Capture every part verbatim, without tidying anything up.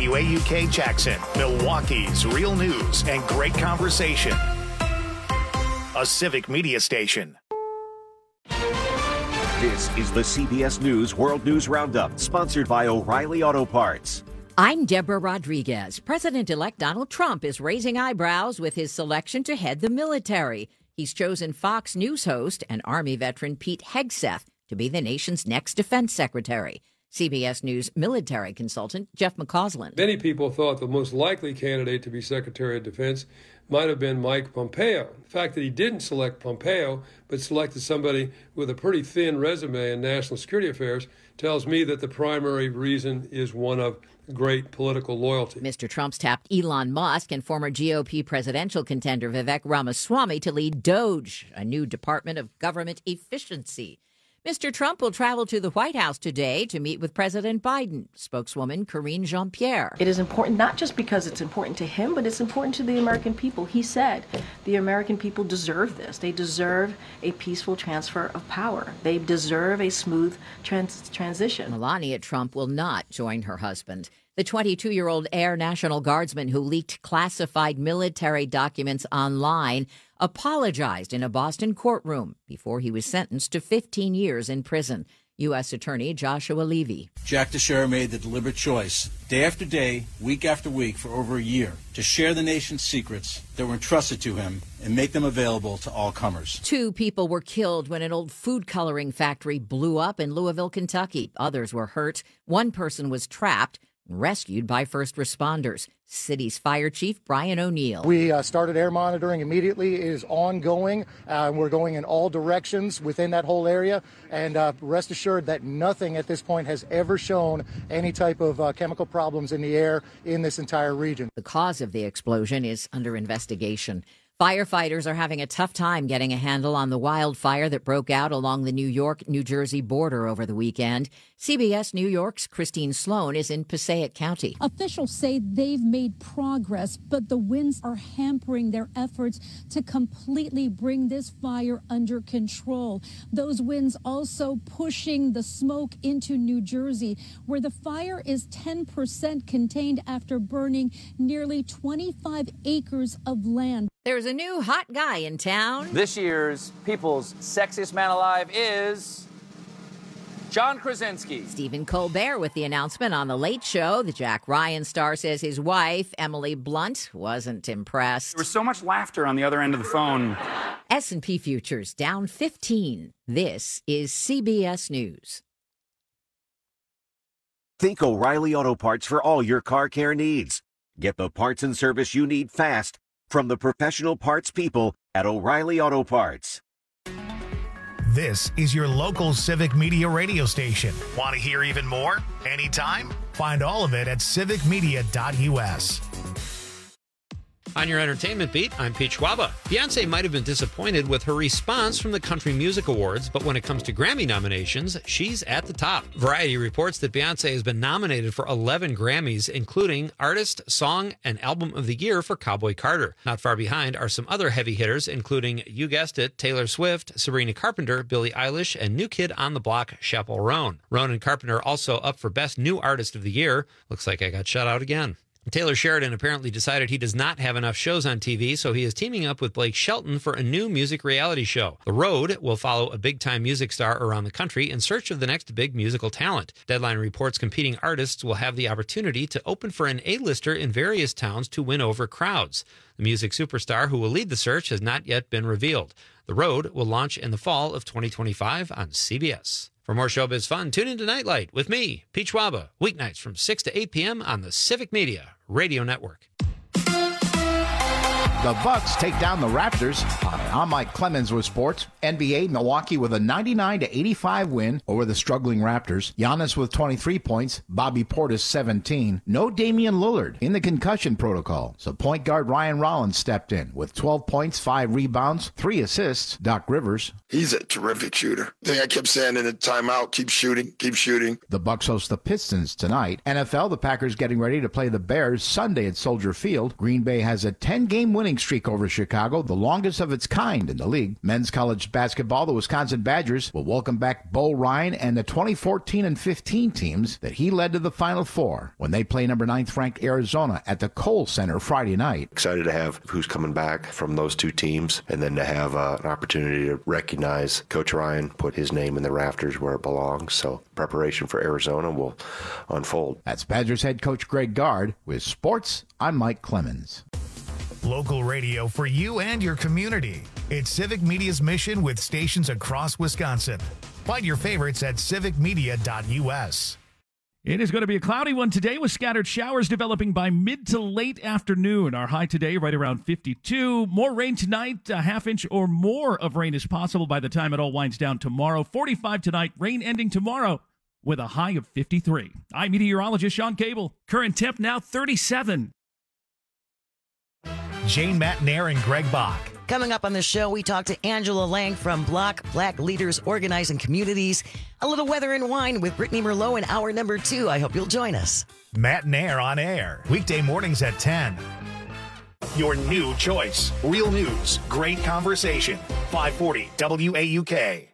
W A U K Jackson, Milwaukee's real news and great conversation. A Civic Media station. This is the C B S News World News Roundup, sponsored by O'Reilly Auto Parts. I'm Deborah Rodriguez. President-elect Donald Trump is raising eyebrows with his selection to head the military. He's chosen Fox News host and Army veteran Pete Hegseth to be the nation's next defense secretary. C B S News military consultant Jeff McCausland. Many people thought the most likely candidate to be Secretary of Defense might have been Mike Pompeo. The fact that he didn't select Pompeo, but selected somebody with a pretty thin resume in national security affairs, tells me that the primary reason is one of great political loyalty. Mister Trump's tapped Elon Musk and former G O P presidential contender Vivek Ramaswamy to lead DOGE, a new Department of Government Efficiency. Mister Trump will travel to the White House today to meet with President Biden. Spokeswoman Karine Jean-Pierre. It is important not just because it's important to him, but it's important to the American people. He said the American people deserve this. They deserve a peaceful transfer of power. They deserve a smooth trans- transition. Melania Trump will not join her husband. The twenty-two-year-old Air National Guardsman who leaked classified military documents online apologized in a Boston courtroom before he was sentenced to fifteen years in prison. U S. Attorney Joshua Levy. Jack Teixeira made the deliberate choice, day after day, week after week, for over a year, to share the nation's secrets that were entrusted to him and make them available to all comers. Two people were killed when an old food coloring factory blew up in Louisville, Kentucky. Others were hurt. One person was trapped, rescued by first responders. City's Fire Chief Brian O'Neill. We uh, started air monitoring immediately. It is ongoing. Uh, we're going in all directions within that whole area. And uh, rest assured that nothing at this point has ever shown any type of uh, chemical problems in the air in this entire region. The cause of the explosion is under investigation. Firefighters are having a tough time getting a handle on the wildfire that broke out along the New York-New Jersey border over the weekend. C B S New York's Christine Sloan is in Passaic County. Officials say they've made progress, but the winds are hampering their efforts to completely bring this fire under control. Those winds also pushing the smoke into New Jersey, where the fire is ten percent contained after burning nearly twenty-five acres of land. There's a new hot guy in town. This year's People's Sexiest Man Alive is John Krasinski. Stephen Colbert with the announcement on The Late Show. The Jack Ryan star says his wife, Emily Blunt, wasn't impressed. There was so much laughter on the other end of the phone. S and P futures down fifteen. This is C B S News. Think O'Reilly Auto Parts for all your car care needs. Get the parts and service you need fast from the professional parts people at O'Reilly Auto Parts. This is your local Civic Media radio station. Want to hear even more? Anytime? Find all of it at civic media dot U S. On your entertainment beat, I'm Pete Schwaba. Beyonce might have been disappointed with her response from the Country Music Awards, but when it comes to Grammy nominations, she's at the top. Variety reports that Beyonce has been nominated for eleven Grammys, including Artist, Song, and Album of the Year for Cowboy Carter. Not far behind are some other heavy hitters, including, you guessed it, Taylor Swift, Sabrina Carpenter, Billie Eilish, and new kid on the block, Chappell Roan. Roan and Carpenter also up for Best New Artist of the Year. Looks like I got shut out again. Taylor Sheridan apparently decided he does not have enough shows on T V, so he is teaming up with Blake Shelton for a new music reality show. The Road will follow a big-time music star around the country in search of the next big musical talent. Deadline reports competing artists will have the opportunity to open for an A-lister in various towns to win over crowds. The music superstar who will lead the search has not yet been revealed. The Road will launch in the fall of twenty twenty-five on C B S. For more showbiz fun, tune into Nightlight with me, Pete Schwaba, weeknights from six to eight p.m. on the Civic Media Radio Network. The Bucks take down the Raptors. Hi, I'm Mike Clemens with sports. N B A, Milwaukee with a ninety-nine to eighty-five win over the struggling Raptors. Giannis with twenty-three points. Bobby Portis seventeen. No Damian Lillard in the concussion protocol. So point guard Ryan Rollins stepped in with twelve points, five rebounds, three assists. Doc Rivers. He's a terrific shooter. The thing I kept saying in the timeout, keep shooting, keep shooting. The Bucks host the Pistons tonight. N F L, the Packers getting ready to play the Bears Sunday at Soldier Field. Green Bay has a ten-game winning streak over Chicago, the longest of its kind. kind in the league. Men's college basketball, the Wisconsin Badgers will welcome back Bo Ryan and the twenty fourteen and fifteen teams that he led to the Final Four when they play number ninth ranked Arizona at the Kohl Center Friday night. Excited to have who's coming back from those two teams, and then to have uh, an opportunity to recognize Coach Ryan, put his name in the rafters where it belongs. So preparation for Arizona will unfold. That's Badgers head coach Greg Gard. With sports, I'm Mike Clemens. Local radio for you and your community. It's Civic Media's mission with stations across Wisconsin. Find your favorites at civic media dot u s. It is going to be a cloudy one today with scattered showers developing by mid to late afternoon. Our high today right around fifty-two. More rain tonight. A half inch or more of rain is possible by the time it all winds down tomorrow. forty-five tonight. Rain ending tomorrow with a high of fifty-three. I'm meteorologist Sean Cable. Current temp now thirty-seven. Jane Matnair and Greg Bach. Coming up on the show, we talk to Angela Lang from Block Black Leaders Organizing Communities. A little weather and wine with Brittany Merlot in hour number two. I hope you'll join us. Matnair on air. Weekday mornings at ten. Your new choice. Real news. Great conversation. five forty W A U K.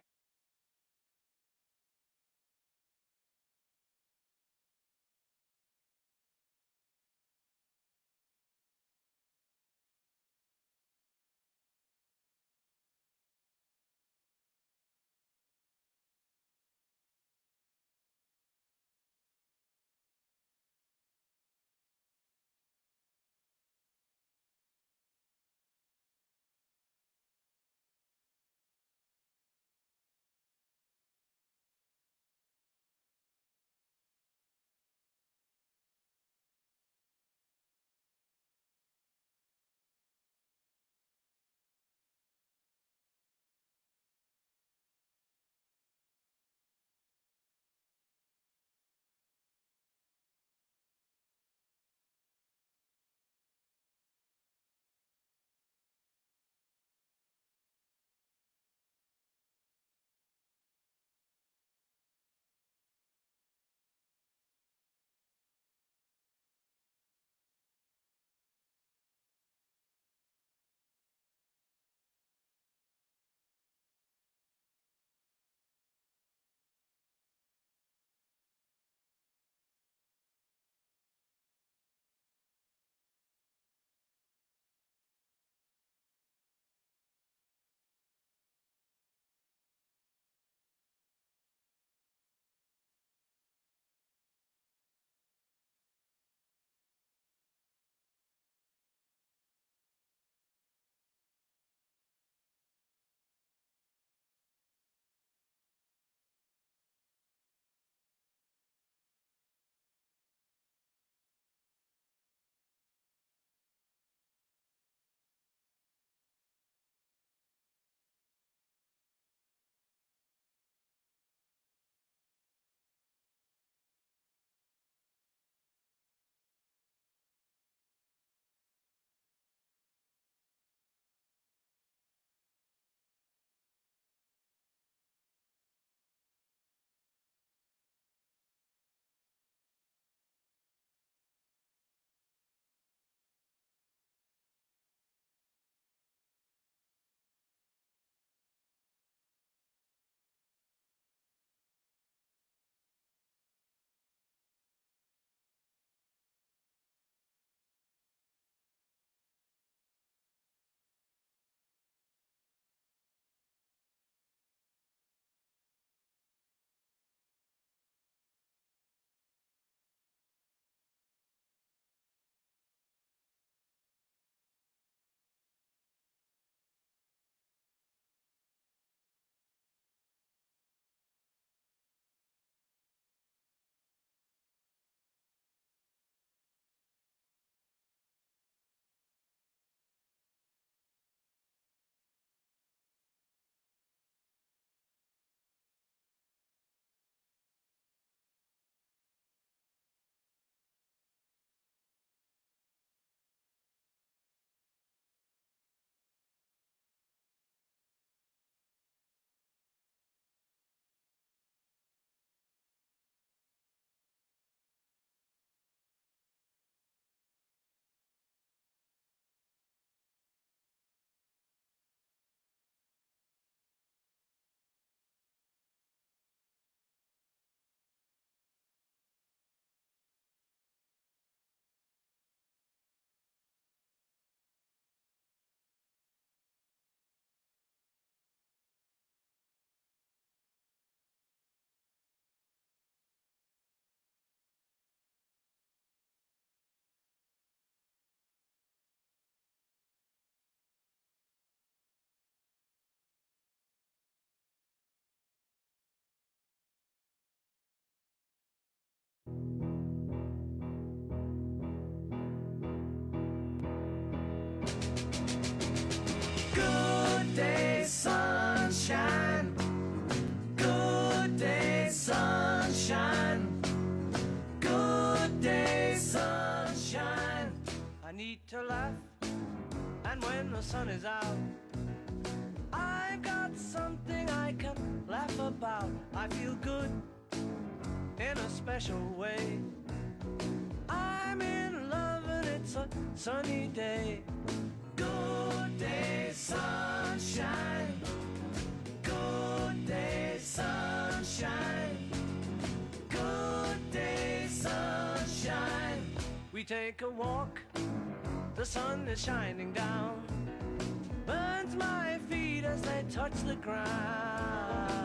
Good day, sunshine. Good day, sunshine. Good day, sunshine. I need to laugh, and when the sun is out, I've got something I can laugh about. I feel good in a special way. I'm in love and it's a sunny day. Good day, sunshine. Good day, sunshine. Good day, sunshine. We take a walk, the sun is shining down, burns my feet as they touch the ground.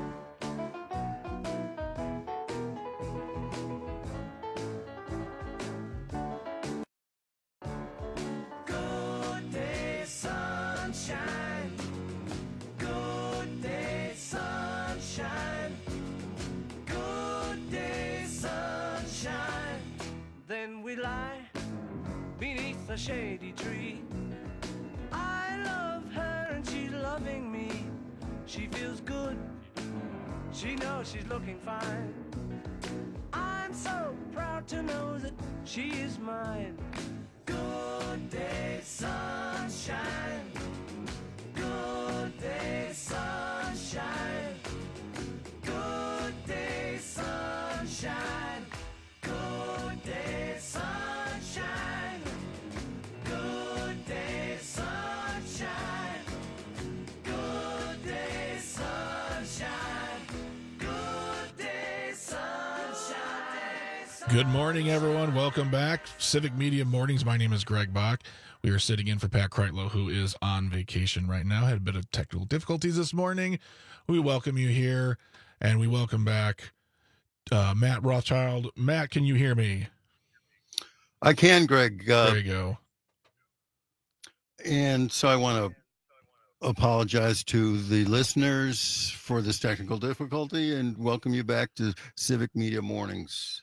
Good day, sunshine. Good day, sunshine. Good day, sunshine. Then we lie beneath a shady tree. I love her and she's loving me. She feels good, she knows she's looking fine. I'm so proud to know that she is mine. Good day, sunshine. Good day, sunshine. Good day, sunshine. Good day, sunshine. Good day, sunshine. Good day, sunshine. Good day, sunshine. Good morning, everyone. Welcome back. Civic Media Mornings. My name is Greg Bach. We are sitting in for Pat Kreitlow, who is on vacation right now. Had a bit of technical difficulties this morning. We welcome you here, and we welcome back uh, Matt Rothschild. Matt, can you hear me? I can, Greg. Uh, there you go. And so I want to apologize to the listeners for this technical difficulty and welcome you back to Civic Media Mornings.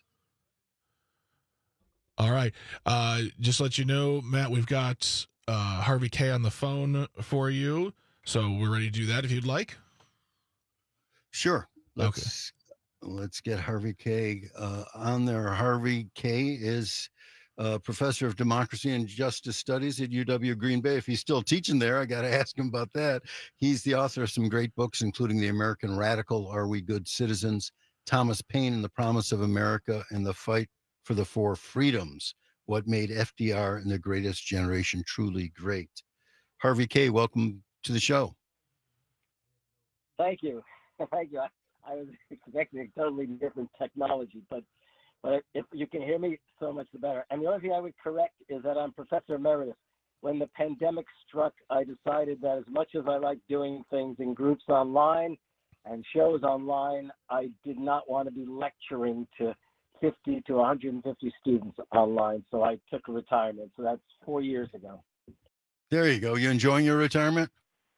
All right. Uh, just to let you know, Matt, we've got uh, Harvey K on the phone for you. So we're ready to do that if you'd like. Sure. Let's, okay. Let's get Harvey K uh, on there. Harvey K is uh, professor of democracy and justice studies at U W Green Bay. If he's still teaching there, I got to ask him about that. He's the author of some great books, including The American Radical, Are We Good Citizens?, Thomas Paine and the Promise of America, and The Fight for the Four Freedoms, What Made F D R and the Greatest Generation Truly Great. Harvey K., welcome to the show. Thank you. Thank you. I, I was expecting a totally different technology, but but if you can hear me, so much the better. And the only thing I would correct is that I'm Professor Emeritus. When the pandemic struck, I decided that as much as I like doing things in groups online and shows online, I did not want to be lecturing to fifty to one hundred fifty students online, so I took a retirement. So that's four years ago. There you go. You enjoying your retirement?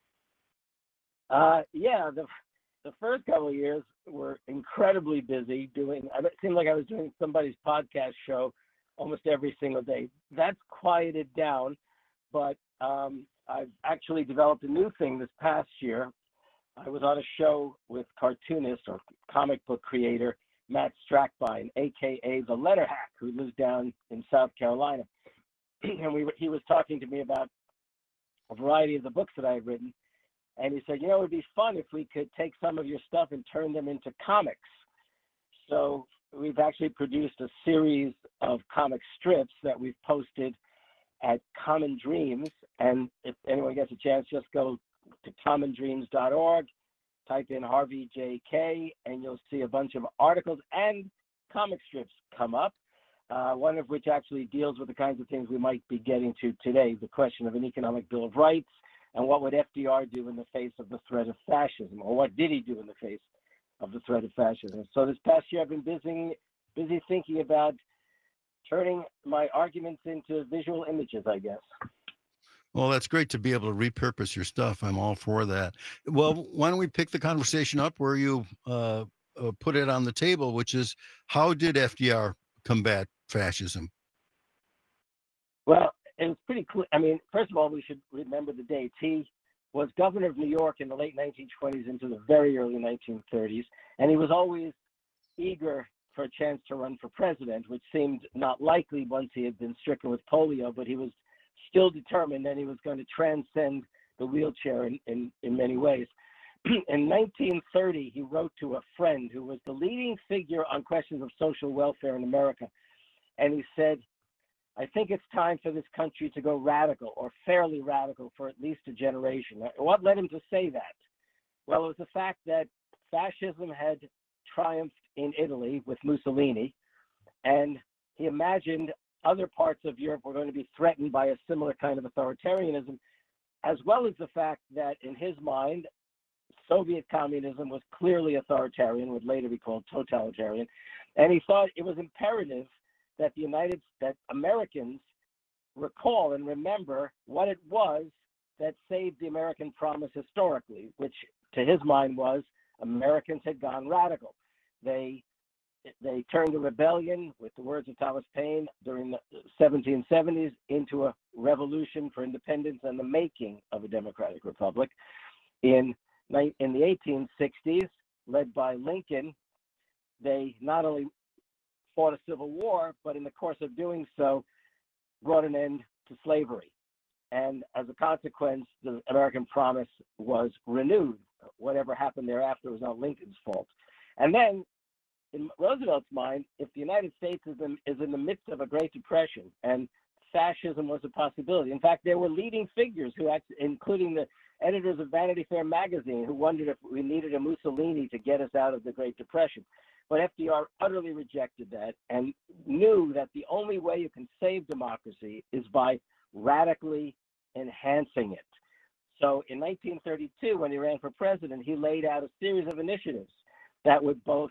Uh, yeah, the the first couple of years were incredibly busy doing. It seemed like I was doing somebody's podcast show almost every single day. That's quieted down, but um, I've actually developed a new thing this past year. I was on a show with cartoonist or comic book creator Matt Strackbine, a k a the Letter Hack, who lives down in South Carolina. And we he was talking to me about a variety of the books that I had written. And he said, you know, it would be fun if we could take some of your stuff and turn them into comics. So we've actually produced a series of comic strips that we've posted at Common Dreams. And if anyone gets a chance, just go to common dreams dot org. Type in Harvey J K, and you'll see a bunch of articles and comic strips come up, uh, one of which actually deals with the kinds of things we might be getting to today, the question of an economic Bill of Rights, and what would F D R do in the face of the threat of fascism, or what did he do in the face of the threat of fascism. So this past year, I've been busy, busy thinking about turning my arguments into visual images, I guess. Well, that's great to be able to repurpose your stuff. I'm all for that. Well, why don't we pick the conversation up where you uh, uh, put it on the table, which is how did F D R combat fascism? Well, it was pretty clear. I mean, first of all, we should remember the dates. He was governor of New York in the late nineteen twenties into the very early nineteen thirties, and he was always eager for a chance to run for president, which seemed not likely once he had been stricken with polio, but he was still determined that he was going to transcend the wheelchair in, in, in many ways. In nineteen thirty, he wrote to a friend who was the leading figure on questions of social welfare in America, and he said, I think it's time for this country to go radical, or fairly radical, for at least a generation. What led him to say that? Well, it was the fact that fascism had triumphed in Italy with Mussolini, and he imagined other parts of Europe were going to be threatened by a similar kind of authoritarianism, as well as the fact that in his mind, Soviet communism was clearly authoritarian, would later be called totalitarian, and he thought it was imperative that the United that Americans recall and remember what it was that saved the American promise historically, which to his mind was Americans had gone radical. They they turned the rebellion, with the words of Thomas Paine, during the seventeen seventies into a revolution for independence and the making of a democratic republic. In in the eighteen sixties, led by Lincoln, they not only fought a civil war, but in the course of doing so, brought an end to slavery. And as a consequence, the American promise was renewed. Whatever happened thereafter was not Lincoln's fault. And then, in Roosevelt's mind, if the United States is in, is in the midst of a Great Depression and fascism was a possibility. In fact, there were leading figures who, act, including the editors of Vanity Fair magazine, who wondered if we needed a Mussolini to get us out of the Great Depression. But F D R utterly rejected that and knew that the only way you can save democracy is by radically enhancing it. So in nineteen thirty-two, when he ran for president, he laid out a series of initiatives that would both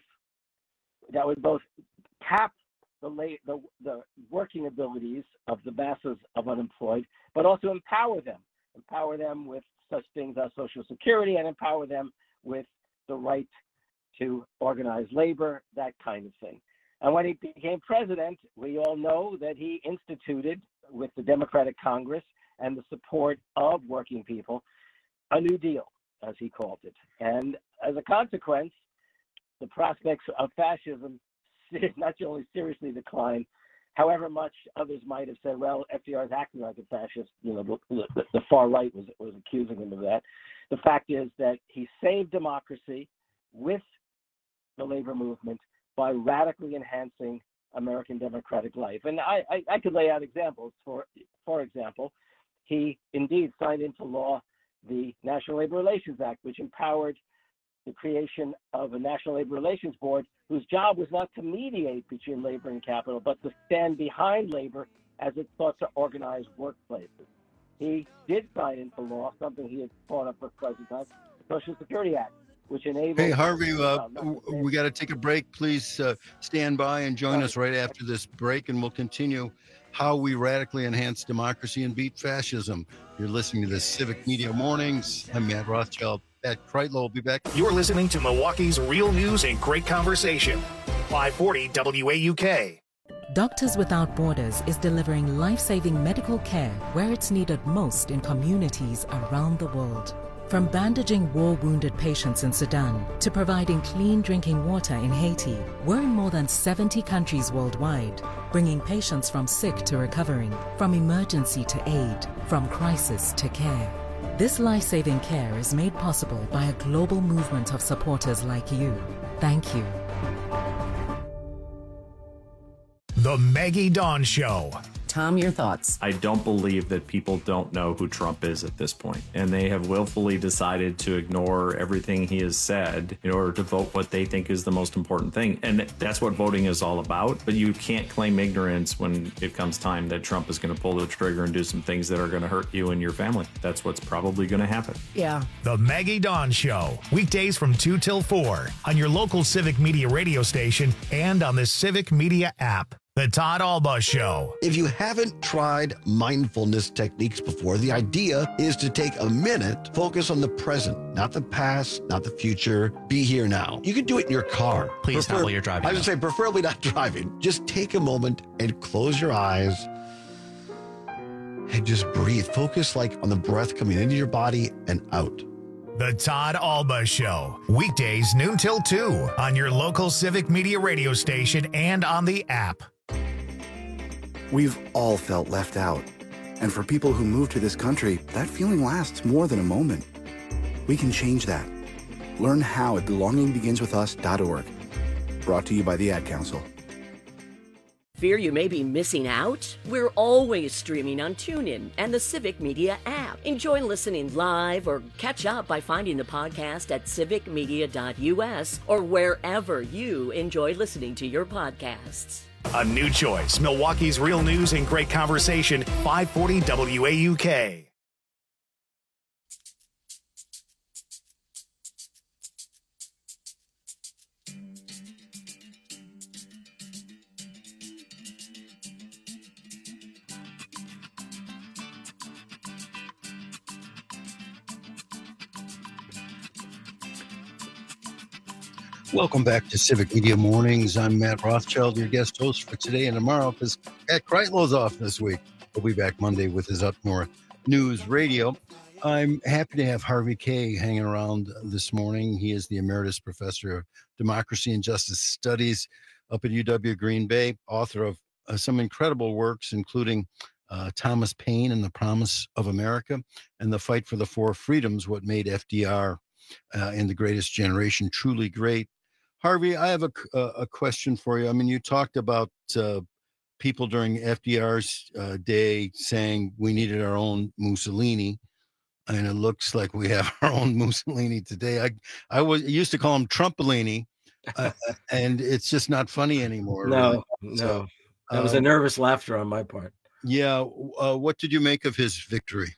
that would both tap the, lay, the, the working abilities of the masses of unemployed, but also empower them, empower them with such things as Social Security, and empower them with the right to organize labor, that kind of thing. And when he became president, we all know that he instituted, with the Democratic Congress and the support of working people, a New Deal, as he called it. And as a consequence, the prospects of fascism not only seriously declined, however much others might have said, well, F D R is acting like a fascist, you know, the, the, the far right was, was accusing him of that. The fact is that he saved democracy with the labor movement by radically enhancing American democratic life. And I, I, I could lay out examples. For, for example, he indeed signed into law the National Labor Relations Act, which empowered the creation of a National Labor Relations Board whose job was not to mediate between labor and capital, but to stand behind labor as it sought to organize workplaces. He did sign into law something he had fought up for quite some time, the Social Security Act, which enabled... Hey, Harvey, uh, we got to take a break. Please uh, stand by and join us right after this break, and we'll continue how we radically enhance democracy and beat fascism. You're listening to the Civic Media Mornings. I'm Matt Rothschild. Pat Kreitlow will be back. You're listening to Milwaukee's Real News and Great Conversation. five forty W A U K. Doctors Without Borders is delivering life-saving medical care where it's needed most in communities around the world. From bandaging war-wounded patients in Sudan to providing clean drinking water in Haiti, we're in more than seventy countries worldwide, bringing patients from sick to recovering, from emergency to aid, from crisis to care. This life-saving care is made possible by a global movement of supporters like you. Thank you. The Maggie Dawn Show. Tom, your thoughts? I don't believe that people don't know who Trump is at this point, and they have willfully decided to ignore everything he has said in order to vote what they think is the most important thing. And that's what voting is all about. But you can't claim ignorance when it comes time that Trump is going to pull the trigger and do some things that are going to hurt you and your family. That's what's probably going to happen. Yeah. The Maggie Dawn Show, weekdays from two till four on your local Civic Media radio station and on the Civic Media app. The Todd Alba Show. If you haven't tried mindfulness techniques before, the idea is to take a minute, focus on the present, not the past, not the future. Be here now. You can do it in your car. Please not while you're driving, I would though. say preferably not driving. Just take a moment and close your eyes and just breathe. Focus like on the breath coming into your body and out. The Todd Alba Show. Weekdays noon till two on your local Civic Media radio station and on the app. We've all felt left out. And for people who move to this country, that feeling lasts more than a moment. We can change that. Learn how at belonging begins with us dot org. Brought to you by the Ad Council. Fear you may be missing out? We're always streaming on TuneIn and the Civic Media app. Enjoy listening live or catch up by finding the podcast at civic media dot u s or wherever you enjoy listening to your podcasts. A new choice. Milwaukee's real news and great conversation. five forty W A U K. Welcome back to Civic Media Mornings. I'm Matt Rothschild, your guest host for today and tomorrow because Pat Kreitlow's off this week. We'll be back Monday with his Up North News Radio. I'm happy to have Harvey Kaye hanging around this morning. He is the Emeritus Professor of Democracy and Justice Studies up at U W Green Bay, author of uh, some incredible works, including uh, Thomas Paine and the Promise of America and The Fight for the Four Freedoms, What Made F D R uh, in the Greatest Generation truly great. Harvey, I have a, a question for you. I mean, you talked about uh, people during F D R's uh, day saying we needed our own Mussolini, and it looks like we have our own Mussolini today. I I was used to call him Trumpolini, uh, and it's just not funny anymore. No, right? no, So, that was a um, nervous laughter on my part. Yeah. Uh, what did you make of his victory?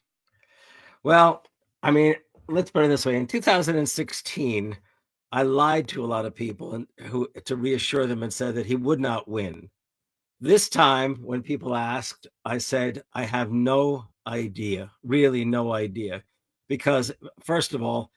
Well, I mean, let's put it this way. In two thousand sixteen, I lied to a lot of people and who to reassure them and said that he would not win. This time, when people asked, I said, I have no idea, really no idea, because first of all,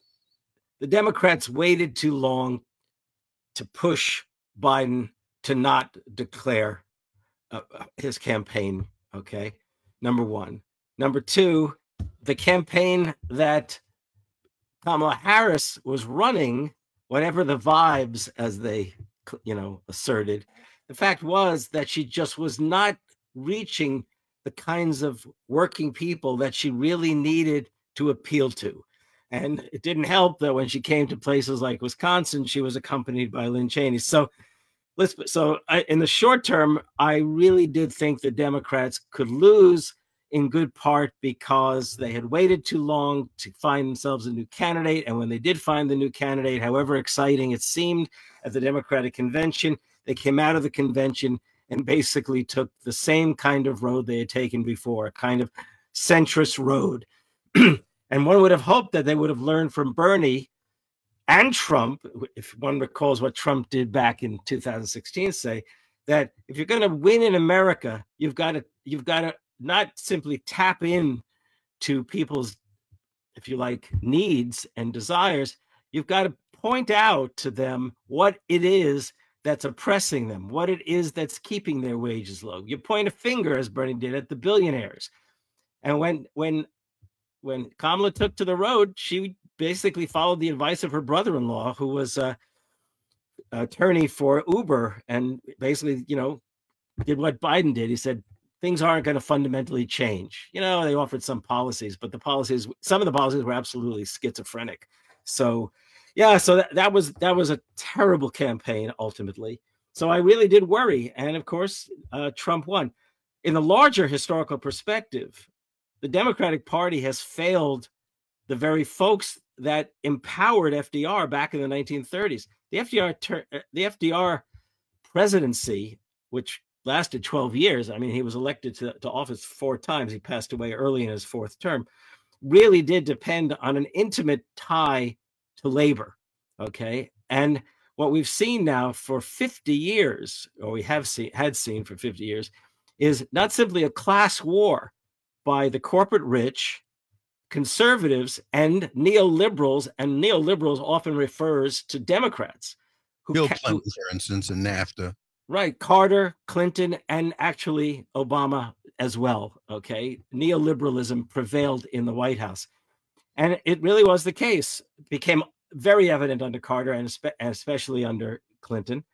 the Democrats waited too long to push Biden to not declare uh, his campaign. Okay. Number one. Number two, the campaign that Kamala Harris was running, whatever the vibes, as they, you know, asserted, the fact was that she just was not reaching the kinds of working people that she really needed to appeal to. And it didn't help that when she came to places like Wisconsin, she was accompanied by Lynn Cheney. So let's, so I, in the short term, I really did think the Democrats could lose, in good part because they had waited too long to find themselves a new candidate. And when they did find the new candidate, however exciting it seemed at the Democratic convention, they came out of the convention and basically took the same kind of road they had taken before, a kind of centrist road. And one would have hoped that they would have learned from Bernie and Trump, if one recalls what Trump did back in two thousand sixteen, say that if you're going to win in America, you've got to, you've got to, not simply tap in to people's, if you like, needs and desires. You've got to point out to them what it is that's oppressing them, what it is that's keeping their wages low. You point a finger, as Bernie did, at the billionaires. And when when when Kamala took to the road, she basically followed the advice of her brother-in-law, who was a attorney for Uber, and basically, you know, did what Biden did. He said, things aren't going to fundamentally change. You know, they offered some policies, but the policies, some of the policies were absolutely schizophrenic. So, yeah, so that, that was that was a terrible campaign ultimately. So I really did worry. And of course, uh, Trump won. In the larger historical perspective, the Democratic Party has failed the very folks that empowered F D R back in the nineteen thirties. The F D R, ter- the F D R presidency, which lasted twelve years. I mean, he was elected to, to office four times. He passed away early in his fourth term. Really did depend on an intimate tie to labor. Okay. And what we've seen now for fifty years, or we have seen had seen for fifty years, is not simply a class war by the corporate rich, conservatives, and neoliberals, and neoliberals often refers to Democrats. Who Bill ca- Clinton, for instance, in NAFTA. Right, Carter, Clinton, and actually Obama as well, okay? Neoliberalism prevailed in the White House. And it really was the case. It became very evident under Carter and espe- especially under Clinton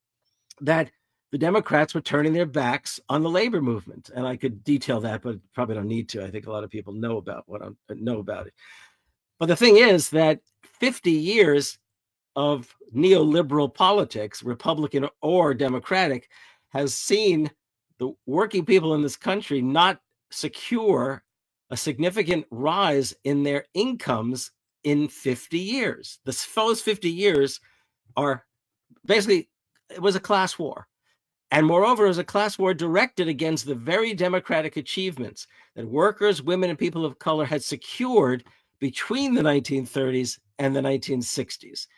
that the Democrats were turning their backs on the labor movement. And I could detail that, but probably don't need to. I think a lot of people know about what I know about it. But the thing is that fifty years of neoliberal politics, Republican or Democratic, has seen the working people in this country not secure a significant rise in their incomes in fifty years. The those fifty years are basically, it was a class war. And moreover, it was a class war directed against the very democratic achievements that workers, women, and people of color had secured between the nineteen thirties and the nineteen sixties.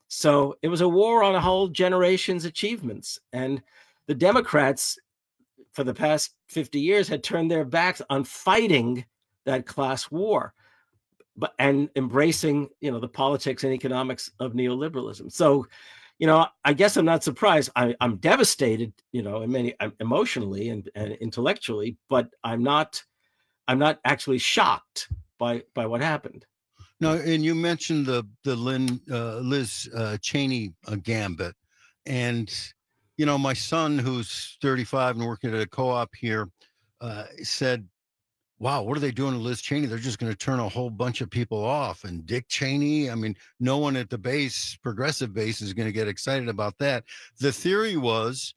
So it was a war on a whole generation's achievements. And the Democrats, for the past fifty years, had turned their backs on fighting that class war, but and embracing, you know, the politics and economics of neoliberalism. So, you know, I guess I'm not surprised. I, I'm devastated, you know, in many emotionally and, and intellectually, but I'm not, I'm not actually shocked by by what happened. No, and you mentioned the the Lynn, uh, Liz uh, Cheney uh, gambit, and you know, my son, who's thirty-five and working at a co-op here, uh, said, "Wow, what are they doing to Liz Cheney? They're just going to turn a whole bunch of people off." And Dick Cheney, I mean, no one at the base, progressive base, is going to get excited about that. The theory was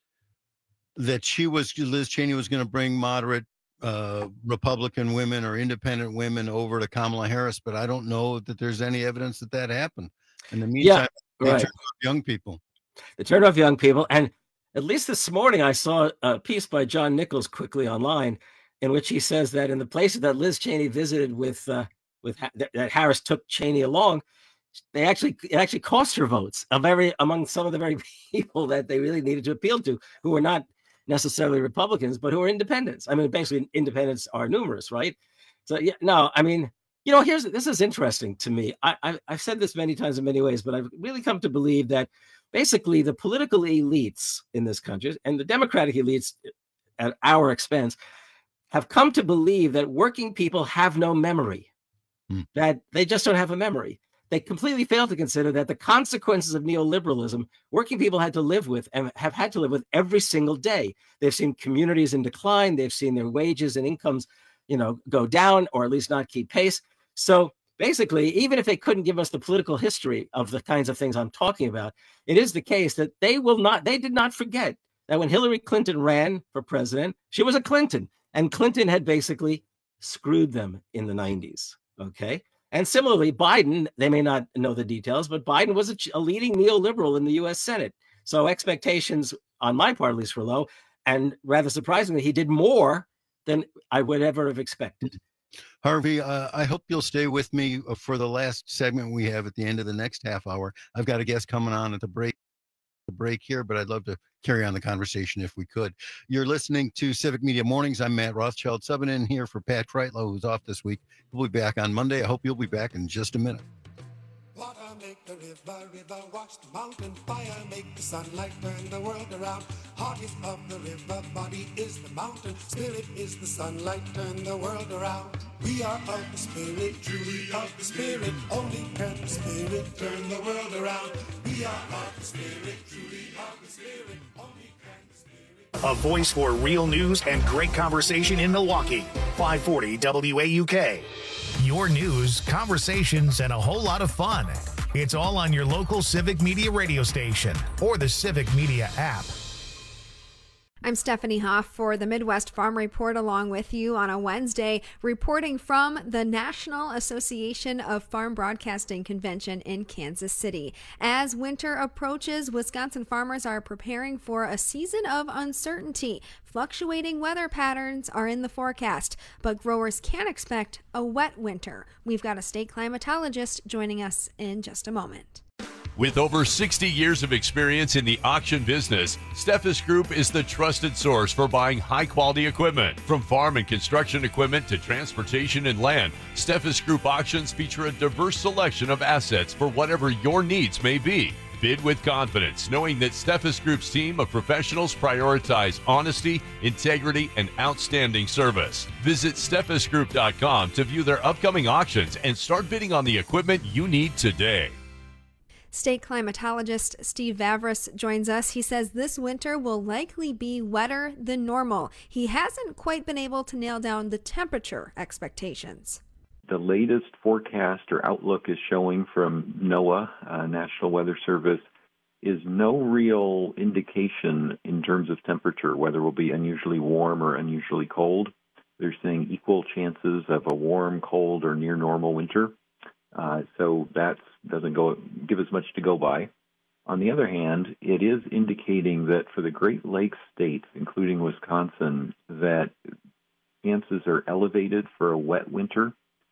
that she was Liz Cheney was going to bring moderate uh Republican women or independent women over to Kamala Harris, but I don't know that there's any evidence that that happened. In the meantime, Yeah, they right. turned off young people. They turned off young people. And at least this morning, I saw a piece by John Nichols quickly online in which he says that in the places that Liz Cheney visited with, uh, with ha- that, that Harris took Cheney along, they actually it actually cost her votes of very among some of the very people that they really needed to appeal to, who were not necessarily Republicans, but who are independents. I mean, basically, independents are numerous, right? So, yeah, no, I mean, you know, here's this is interesting to me. I, I I've said this many times in many ways, but I've really come to believe that basically the political elites in this country and the Democratic elites at our expense have come to believe that working people have no memory, Hmm. that they just don't have a memory. They completely fail to consider that the consequences of neoliberalism, working people had to live with and have had to live with every single day. They've seen communities in decline. They've seen their wages and incomes, you know, go down or at least not keep pace. So basically, even if they couldn't give us the political history of the kinds of things I'm talking about, it is the case that they will not, they did not forget that when Hillary Clinton ran for president, she was a Clinton, and Clinton had basically screwed them in the nineties. Okay. And similarly, Biden, they may not know the details, but Biden was a, a leading neoliberal in the U S Senate. So expectations on my part, at least, were low. And rather surprisingly, he did more than I would ever have expected. Harvey, uh, I hope you'll stay with me for the last segment we have at the end of the next half hour. I've got a guest coming on at the break. The break here, but I'd love to carry on the conversation if we could. You're listening to Civic Media Mornings. I'm Matt Rothschild, subbing in here for Pat Kreitlow, who's off this week. We'll be back on Monday. I hope you'll be back in just a minute. Water make the river, river wash the mountain. Fire make the sunlight turn the world around. Heart is of the river, body is the mountain. Spirit is the sunlight, turn the world around. We are of the spirit, truly of the spirit. Only can the spirit turn the world around. We are of the spirit, truly of the spirit. Only can the spirit. A voice for real news and great conversation in Milwaukee. five forty W A U K. Your news, conversations, and a whole lot of fun. It's all on your local Civic Media radio station or the Civic Media app. I'm Stephanie Hoff for the Midwest Farm Report, along with you on a Wednesday, reporting from the National Association of Farm Broadcasting Convention in Kansas City. As winter approaches, Wisconsin farmers are preparing for a season of uncertainty. Fluctuating weather patterns are in the forecast, but growers can expect a wet winter. We've got a state climatologist joining us in just a moment. With over sixty years of experience in the auction business, Steffes Group is the trusted source for buying high-quality equipment. From farm and construction equipment to transportation and land, Steffes Group auctions feature a diverse selection of assets for whatever your needs may be. Bid with confidence, knowing that Steffes Group's team of professionals prioritize honesty, integrity, and outstanding service. Visit steffes group dot com to view their upcoming auctions and start bidding on the equipment you need today. State climatologist Steve Vavras joins us. He says this winter will likely be wetter than normal. He hasn't quite been able to nail down the temperature expectations. The latest forecast or outlook is showing from NOAA, uh, National Weather Service, is no real indication in terms of temperature, whether it will be unusually warm or unusually cold. They're saying equal chances of a warm, cold, or near normal winter. Uh, so that doesn't go give us much to go by. On the other hand, it is indicating that for the Great Lakes states, including Wisconsin, that chances are elevated for a wet winter,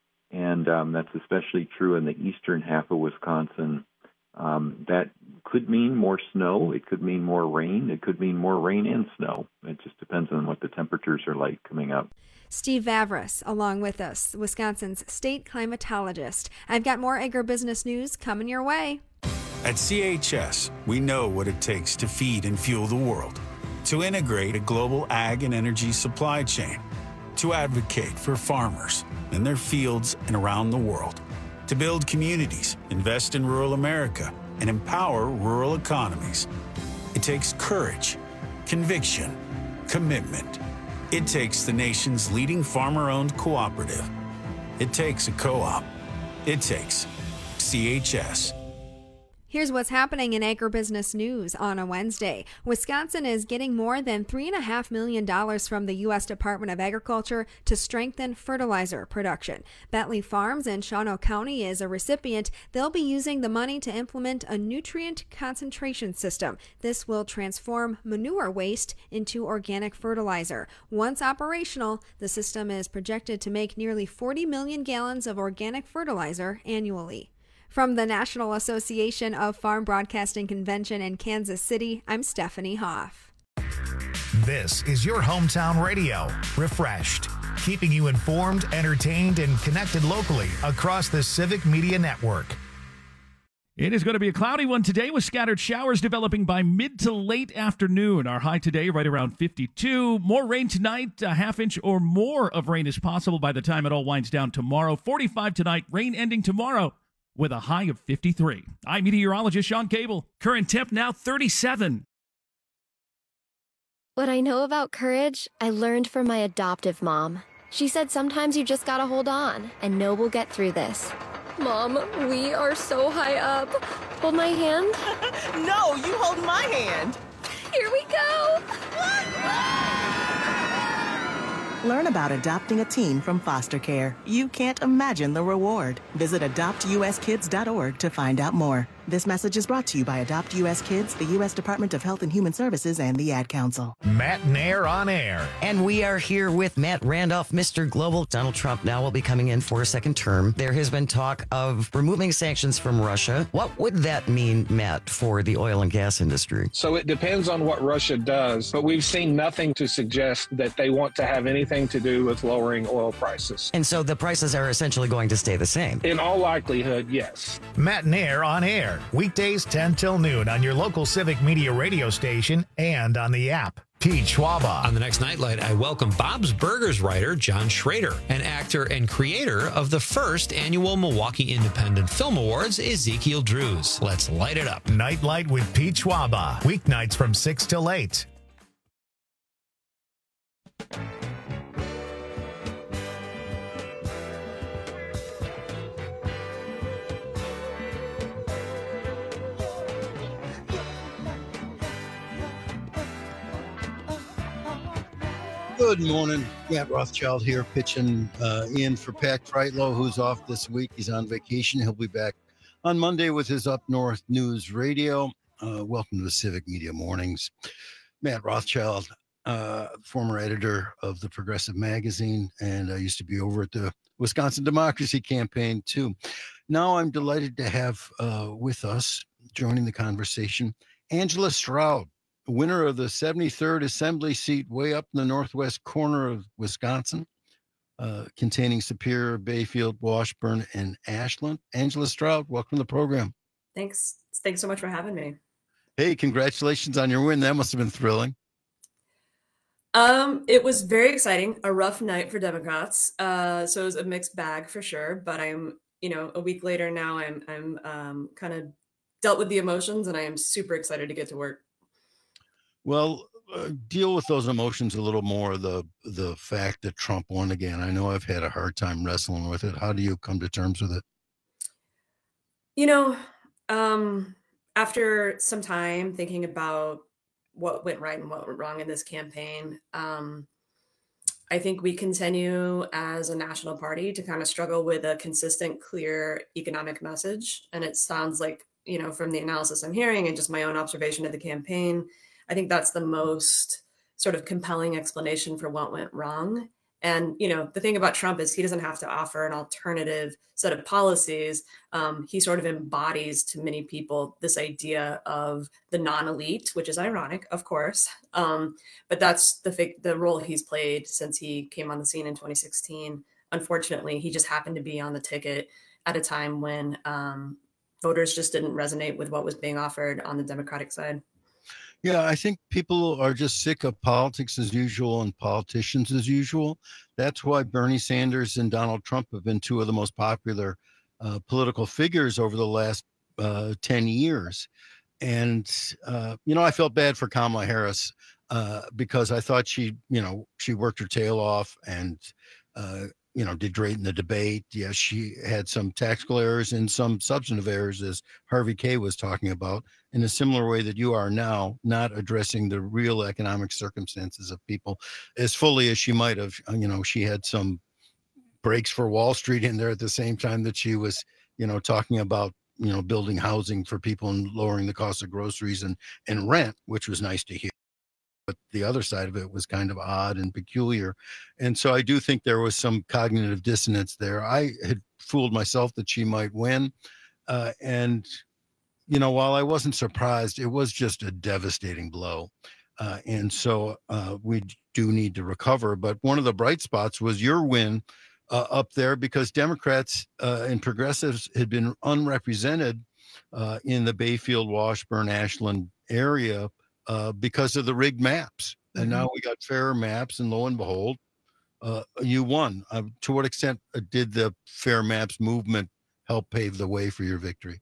and um, that's especially true in the eastern half of Wisconsin. Um, that could mean more snow. It could mean more rain. It could mean more rain and snow. It just depends on what the temperatures are like coming up. Steve Vavras, along with us, Wisconsin's state climatologist. I've got more agribusiness news coming your way. At C H S, we know what it takes to feed and fuel the world, to integrate a global ag and energy supply chain, to advocate for farmers in their fields and around the world, to build communities, invest in rural America, and empower rural economies. It takes courage, conviction, commitment. It takes the nation's leading farmer-owned cooperative. It takes a co-op. It takes C H S. Here's what's happening in agribusiness news on a Wednesday. Wisconsin is getting more than three point five million dollars from the U S Department of Agriculture to strengthen fertilizer production. Bentley Farms in Shawano County is a recipient. They'll be using the money to implement a nutrient concentration system. This will transform manure waste into organic fertilizer. Once operational, the system is projected to make nearly forty million gallons of organic fertilizer annually. From the National Association of Farm Broadcasting Convention in Kansas City, I'm Stephanie Hoff. This is your hometown radio, Refreshed, keeping you informed, entertained, and connected locally across the Civic Media Network. It is going to be a cloudy one today with scattered showers developing by mid to late afternoon. Our high today right around fifty-two. More rain tonight. A half inch or more of rain is possible by the time it all winds down tomorrow. forty-five tonight. Rain ending tomorrow with a high of fifty-three. I'm meteorologist Sean Cable. Current temp now thirty-seven. What I know about courage, I learned from my adoptive mom. She said sometimes you just gotta hold on and know we'll get through this. Mom, we are so high up. Hold my hand. No, you hold my hand. Here we go. Learn about adopting a teen from foster care. You can't imagine the reward. Visit adopt u s kids dot org to find out more. This message is brought to you by Adopt U S Kids, the U S Department of Health and Human Services, and the Ad Council. Matt Nair on air. And we are here with Matt Randolph, Mister Global. Donald Trump now will be coming in for a second term. There has been talk of removing sanctions from Russia. What would that mean, Matt, for the oil and gas industry? So it depends on what Russia does, but we've seen nothing to suggest that they want to have anything to do with lowering oil prices. And so the prices are essentially going to stay the same? In all likelihood, yes. Matt Nair on air. Weekdays ten till noon on your local Civic Media radio station and on the app. Pete Schwaba. On the next Nightlight, I welcome Bob's Burgers writer John Schrader, and actor and creator of the first annual Milwaukee Independent Film Awards, Ezekiel Drews. Let's light it up. Nightlight with Pete Schwaba. Weeknights from six till eight. Good morning. Matt Rothschild here, pitching uh, in for Pat Kreitlow, who's off this week. He's on vacation. He'll be back on Monday with his Up North News Radio. Uh, welcome to the Civic Media Mornings. Matt Rothschild, uh, former editor of the Progressive Magazine, and I used to be over at the Wisconsin Democracy Campaign, too. Now I'm delighted to have uh, with us joining the conversation. Angela Stroud, winner of the seventy-third Assembly seat way up in the northwest corner of Wisconsin, uh, containing Superior, Bayfield, Washburn, and Ashland. Angela Stroud, welcome to the program. Thanks. Thanks so much for having me. Hey, congratulations on your win. That must have been thrilling. Um, it was very exciting, a rough night for Democrats. Uh, so it was a mixed bag for sure, but I'm, you know, a week later now, I'm, I'm um, kind of dealt with the emotions, and I am super excited to get to work. Well, uh, deal with those emotions a little more. The the fact that Trump won again. I know I've had a hard time wrestling with it. How do you come to terms with it? You know, um, after some time thinking about what went right and what went wrong in this campaign, um, I think we continue as a national party to kind of struggle with a consistent, clear economic message. And it sounds like, you know, from the analysis I'm hearing and just my own observation of the campaign, I think that's the most sort of compelling explanation for what went wrong. And, you know, the thing about Trump is he doesn't have to offer an alternative set of policies. Um, he sort of embodies to many people this idea of the non-elite, which is ironic, of course. Um, but that's the fig- the role he's played since he came on the scene in twenty sixteen. Unfortunately, he just happened to be on the ticket at a time when um, voters just didn't resonate with what was being offered on the Democratic side. Yeah, I think people are just sick of politics as usual and politicians as usual. That's why Bernie Sanders and Donald Trump have been two of the most popular uh, political figures over the last uh, ten years. And, uh, you know, I felt bad for Kamala Harris uh, because I thought she, you know, she worked her tail off and, uh, you know, did great in the debate. Yes, she had some tactical errors and some substantive errors, as Harvey Kaye was talking about, in a similar way that you are now, not addressing the real economic circumstances of people as fully as she might have. You know, she had some breaks for Wall Street in there at the same time that she was, you know, talking about, you know, building housing for people and lowering the cost of groceries and, and rent, which was nice to hear. But the other side of it was kind of odd and peculiar. And so I do think there was some cognitive dissonance there. I had fooled myself that she might win. Uh, and, you know, while I wasn't surprised, it was just a devastating blow. Uh, and so uh, we do need to recover. But one of the bright spots was your win uh, up there, because Democrats uh, and progressives had been unrepresented uh, in the Bayfield, Washburn, Ashland area Uh, because of the rigged maps. And now we got fairer maps, and lo and behold, uh, you won. Uh, to what extent uh, did the fair maps movement help pave the way for your victory?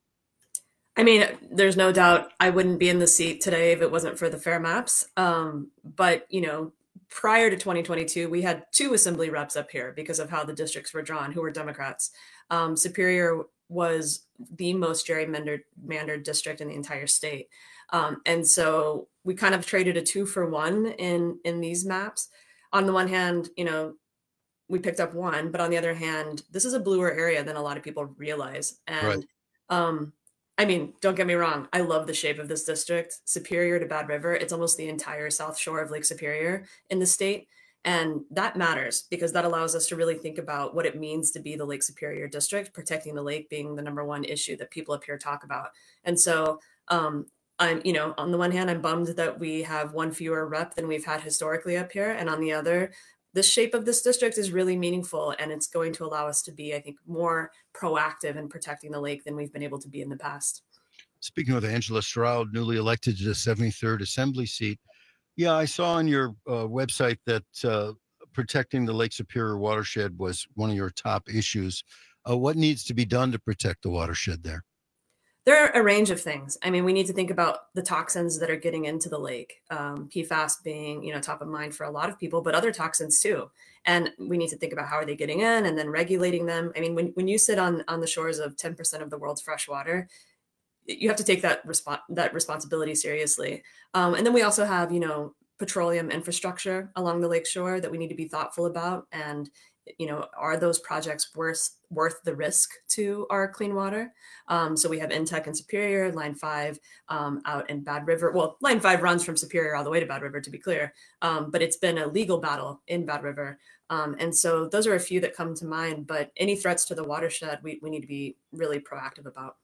I mean, there's no doubt I wouldn't be in the seat today if it wasn't for the fair maps. Um, but, you know, prior to twenty twenty-two, we had two assembly reps up here because of how the districts were drawn, who were Democrats. Um, Superior was the most gerrymandered mandered district in the entire state. Um, and so we kind of traded a two for one in, in these maps. On the one hand, you know, we picked up one, but on the other hand, this is a bluer area than a lot of people realize. And, Right. um, I mean, don't get me wrong. I love the shape of this district. Superior to Bad River, it's almost the entire South Shore of Lake Superior in the state. And that matters because that allows us to really think about what it means to be the Lake Superior district, protecting the lake being the number one issue that people up here talk about. And so, um, I'm, you know, on the one hand, I'm bummed that we have one fewer rep than we've had historically up here. And on the other, the shape of this district is really meaningful, and it's going to allow us to be, I think, more proactive in protecting the lake than we've been able to be in the past. Speaking with Angela Stroud, newly elected to the seventy-third Assembly seat. Yeah, I saw on your uh, website that uh, protecting the Lake Superior watershed was one of your top issues. Uh, what needs to be done to protect the watershed there? There are a range of things. I mean, we need to think about the toxins that are getting into the lake, um, P FAS being, you know, top of mind for a lot of people, but other toxins too. And we need to think about how are they getting in and then regulating them. I mean, when, when you sit on, on the shores of ten percent of the world's fresh water, you have to take that resp- that responsibility seriously. Um, and then we also have, you know, petroleum infrastructure along the lakeshore that we need to be thoughtful about. And, you know, are those projects worth worth the risk to our clean water? Um, so we have Intech and Superior, Line five um, out in Bad River. Well, Line five runs from Superior all the way to Bad River, to be clear, um, but it's been a legal battle in Bad River. Um, and so those are a few that come to mind, but any threats to the watershed, we, we need to be really proactive about.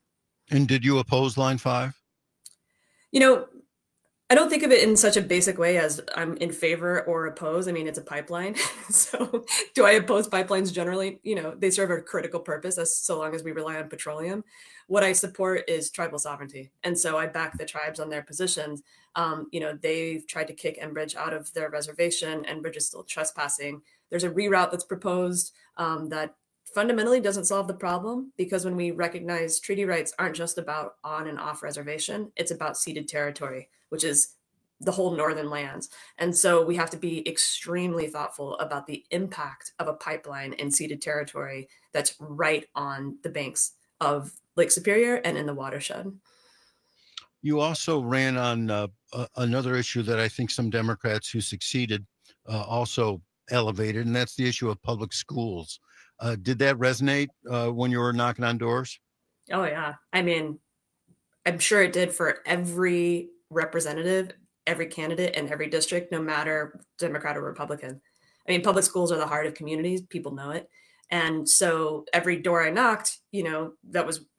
And did you oppose Line five? You know, I don't think of it in such a basic way as I'm in favor or oppose. I mean, it's a pipeline. So do I oppose pipelines generally? You know, they serve a critical purpose as so long as we rely on petroleum. What I support is tribal sovereignty. And so I back the tribes on their positions. Um, you know, they've tried to kick Enbridge out of their reservation. Enbridge is still trespassing. There's a reroute that's proposed um, that fundamentally doesn't solve the problem, because when we recognize treaty rights aren't just about on and off reservation, it's about ceded territory, which is the whole northern lands. And so we have to be extremely thoughtful about the impact of a pipeline in ceded territory that's right on the banks of Lake Superior and in the watershed. You also ran on uh, uh, another issue that I think some Democrats who succeeded uh, also elevated, and that's the issue of public schools. Uh, did that resonate uh, when you were knocking on doors? Oh, yeah. I mean, I'm sure it did for every representative, every candidate in every district, no matter Democrat or Republican. I mean, public schools are the heart of communities. People know it. And so every door I knocked, you know, that was